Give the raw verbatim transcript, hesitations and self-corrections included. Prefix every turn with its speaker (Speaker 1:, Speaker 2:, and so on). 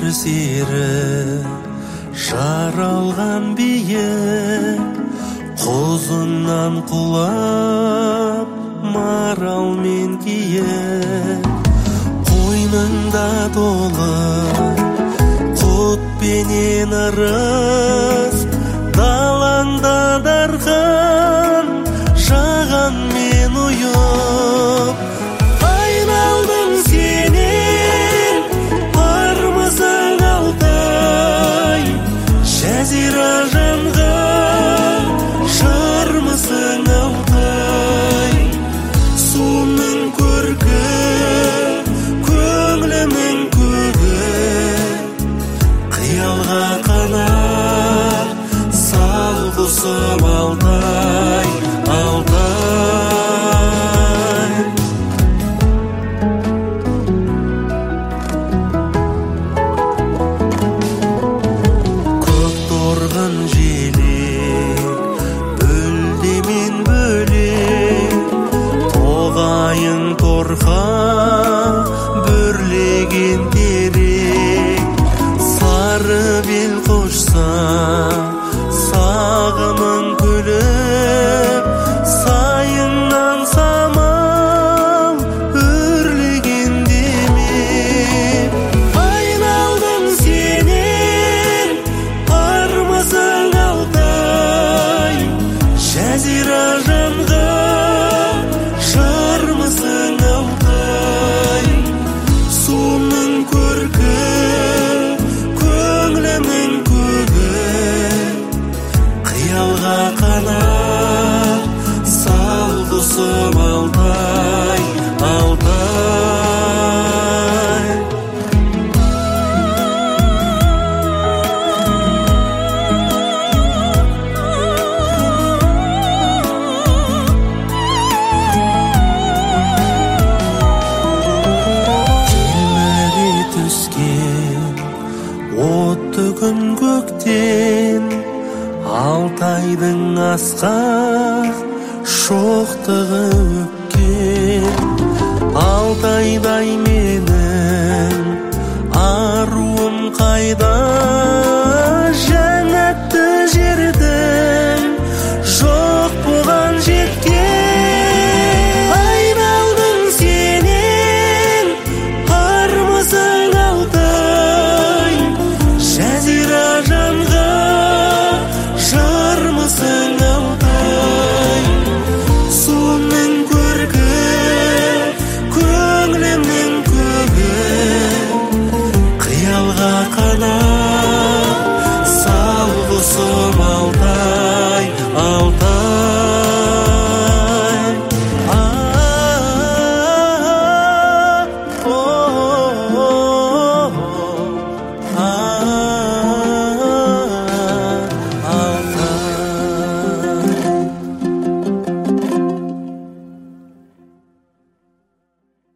Speaker 1: жар сері жаралған бие қозынан құлап марал мен кие қойныңда толы құт пенен ырыс далаңда дархан жаған мен ұйып айналдың сенен бармысың алтай жазира жанған жармысың алтай суымның көркі көңілімнің көгі қиялға қанат сал құсым алтай алтай көк торғын желек бөлдемен бөлек тоғайың торқа бүрлеген терек сары бел қошса сағымың күліп сайыңнан самал үрлеген демеп айналдың сенен бармысың алтай жазира жанған жармысың алтай суымның көркі көңілімнің көгі қиялға қанат сал құсым алтай алтай телміре түскен отты күн көктен алтайдың асқақ шоқтығы